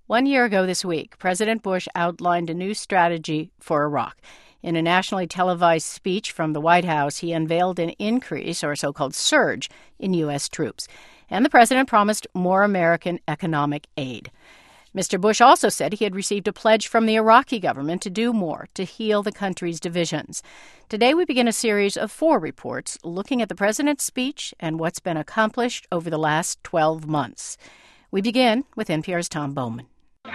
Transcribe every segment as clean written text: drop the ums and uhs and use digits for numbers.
1 year ago this week, President Bush outlined a new strategy for Iraq. In a nationally televised speech from the White House, he unveiled an increase, or a so-called surge, in U.S. troops. And the president promised more American economic aid. Mr. Bush also said he had received a pledge from the Iraqi government to do more to heal the country's divisions. Today we begin a series of 4 reports looking at the president's speech and what's been accomplished over the last 12 months. We begin with NPR's Tom Bowman.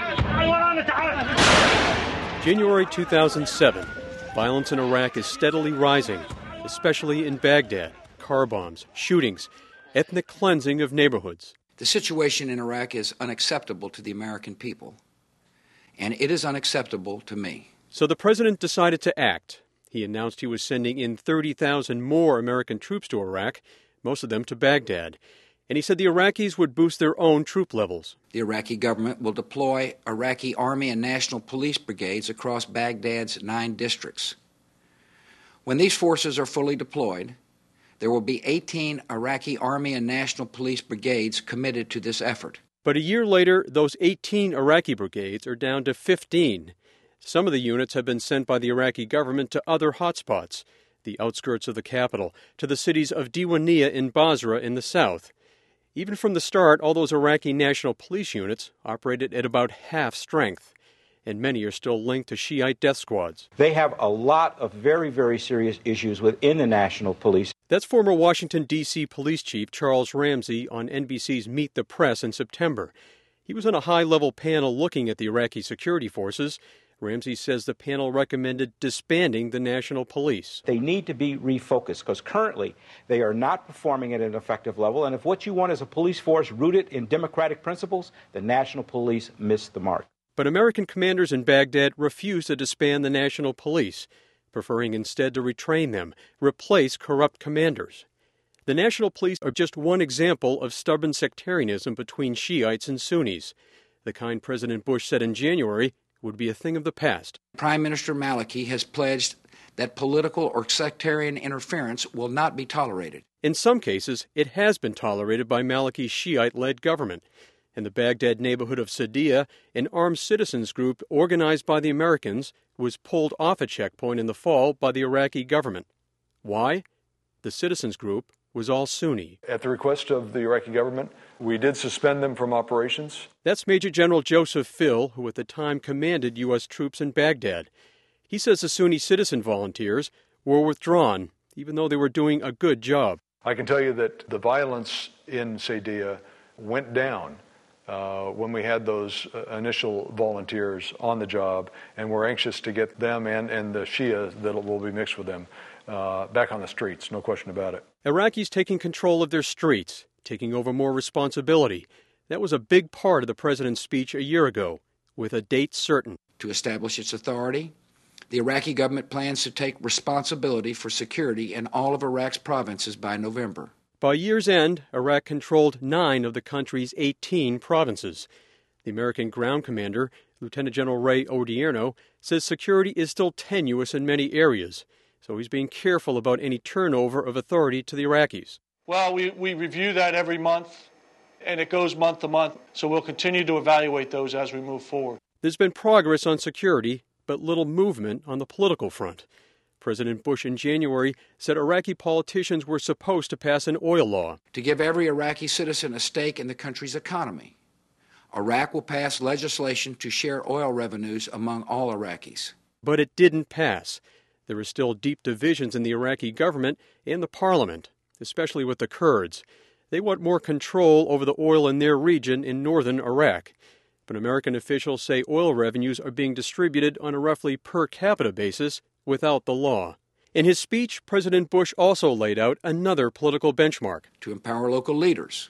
January 2007. Violence in Iraq is steadily rising, especially in Baghdad. Car bombs, shootings, ethnic cleansing of neighborhoods. The situation in Iraq is unacceptable to the American people, and it is unacceptable to me. So the president decided to act. He announced he was sending in 30,000 more American troops to Iraq, most of them to Baghdad. And he said the Iraqis would boost their own troop levels. The Iraqi government will deploy Iraqi Army and National Police brigades across Baghdad's 9 districts. When these forces are fully deployed, there will be 18 Iraqi Army and National Police brigades committed to this effort. But a year later, those 18 Iraqi brigades are down to 15. Some of the units have been sent by the Iraqi government to other hotspots, the outskirts of the capital, to the cities of Diwaniyah and Basra in the south. Even from the start, all those Iraqi National Police units operated at about half strength, and many are still linked to Shiite death squads. They have a lot of very, very serious issues within the National Police. That's former Washington, D.C. Police Chief Charles Ramsey on NBC's Meet the Press in September. He was on a high-level panel looking at the Iraqi security forces. Ramsey says the panel recommended disbanding the National Police. They need to be refocused because currently they are not performing at an effective level. And if what you want is a police force rooted in democratic principles, the National Police missed the mark. But American commanders in Baghdad refused to disband the National Police, preferring instead to retrain them, replace corrupt commanders. The National Police are just one example of stubborn sectarianism between Shiites and Sunnis, the kind President Bush said in January would be a thing of the past. Prime Minister Maliki has pledged that political or sectarian interference will not be tolerated. In some cases, it has been tolerated by Maliki's Shiite-led government. In the Baghdad neighborhood of Sadia, an armed citizens group organized by the Americans was pulled off a checkpoint in the fall by the Iraqi government. Why? The citizens group was all Sunni. At the request of the Iraqi government, we did suspend them from operations. That's Major General Joseph Phil, who at the time commanded U.S. troops in Baghdad. He says the Sunni citizen volunteers were withdrawn, even though they were doing a good job. I can tell you that the violence in Sadia went down when we had those initial volunteers on the job, and we're anxious to get them and the Shia that will be mixed with them back on the streets, no question about it. Iraqis taking control of their streets, taking over more responsibility. That was a big part of the president's speech a year ago, with a date certain. To establish its authority, the Iraqi government plans to take responsibility for security in all of Iraq's provinces by November. By year's end, Iraq controlled 9 of the country's 18 provinces. The American ground commander, Lieutenant General Ray Odierno, says security is still tenuous in many areas, so he's being careful about any turnover of authority to the Iraqis. Well, we review that every month, and it goes month to month, so we'll continue to evaluate those as we move forward. There's been progress on security, but little movement on the political front. President Bush in January said Iraqi politicians were supposed to pass an oil law to give every Iraqi citizen a stake in the country's economy. Iraq will pass legislation to share oil revenues among all Iraqis. But it didn't pass. There are still deep divisions in the Iraqi government and the parliament, especially with the Kurds. They want more control over the oil in their region in northern Iraq. But American officials say oil revenues are being distributed on a roughly per capita basis without the law. In his speech, President Bush also laid out another political benchmark. To empower local leaders,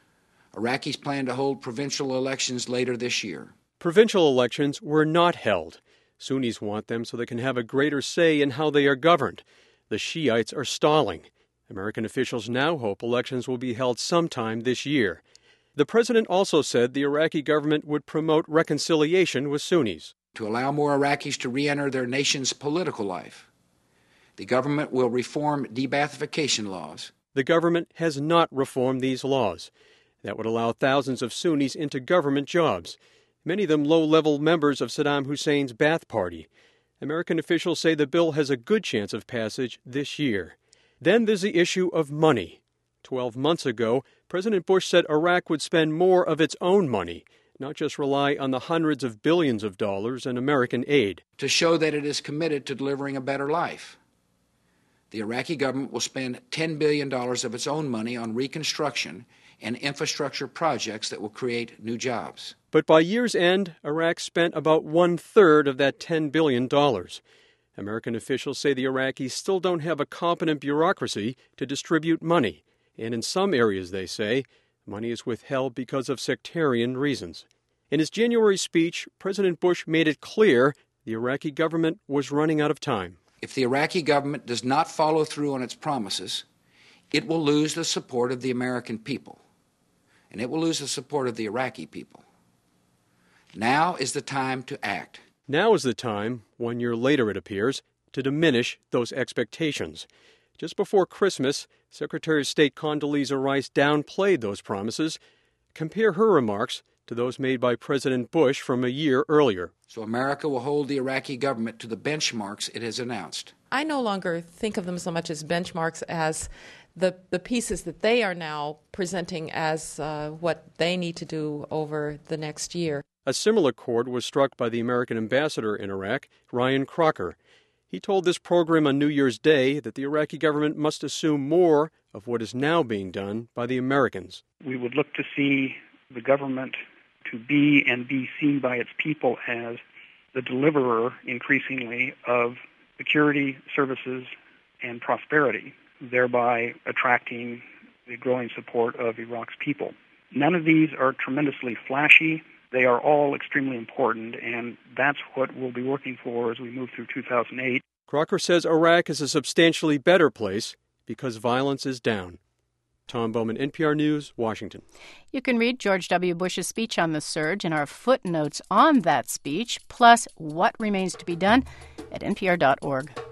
Iraqis plan to hold provincial elections later this year. Provincial elections were not held. Sunnis want them so they can have a greater say in how they are governed. The Shiites are stalling. American officials now hope elections will be held sometime this year. The president also said the Iraqi government would promote reconciliation with Sunnis. To allow more Iraqis to re-enter their nation's political life, the government will reform de-Baathification laws. The government has not reformed these laws. That would allow thousands of Sunnis into government jobs. many of them low-level members of Saddam Hussein's Ba'ath Party. American officials say the bill has a good chance of passage this year. Then there's the issue of money. 12 months ago, President Bush said Iraq would spend more of its own money, not just rely on the hundreds of billions of dollars in American aid. To show that it is committed to delivering a better life, the Iraqi government will spend $10 billion of its own money on reconstruction and infrastructure projects that will create new jobs. But by year's end, Iraq spent about one-third of that $10 billion. American officials say the Iraqis still don't have a competent bureaucracy to distribute money. And in some areas, they say, money is withheld because of sectarian reasons. In his January speech, President Bush made it clear the Iraqi government was running out of time. If the Iraqi government does not follow through on its promises, it will lose the support of the American people, and it will lose the support of the Iraqi people. Now is the time to act. Now is the time, 1 year later it appears, to diminish those expectations. Just before Christmas, Secretary of State Condoleezza Rice downplayed those promises. Compare her remarks to those made by President Bush from a year earlier. So America will hold the Iraqi government to the benchmarks it has announced. I no longer think of them so much as benchmarks as the pieces that they are now presenting as what they need to do over the next year. A similar chord was struck by the American ambassador in Iraq, Ryan Crocker. He told this program on New Year's Day that the Iraqi government must assume more of what is now being done by the Americans. We would look to see the government to be and be seen by its people as the deliverer, increasingly, of security, services, and prosperity, thereby attracting the growing support of Iraq's people. None of these are tremendously flashy. They are all extremely important, and that's what we'll be working for as we move through 2008. Crocker says Iraq is a substantially better place because violence is down. Tom Bowman, NPR News, Washington. You can read George W. Bush's speech on the surge and our footnotes on that speech, plus what remains to be done at npr.org.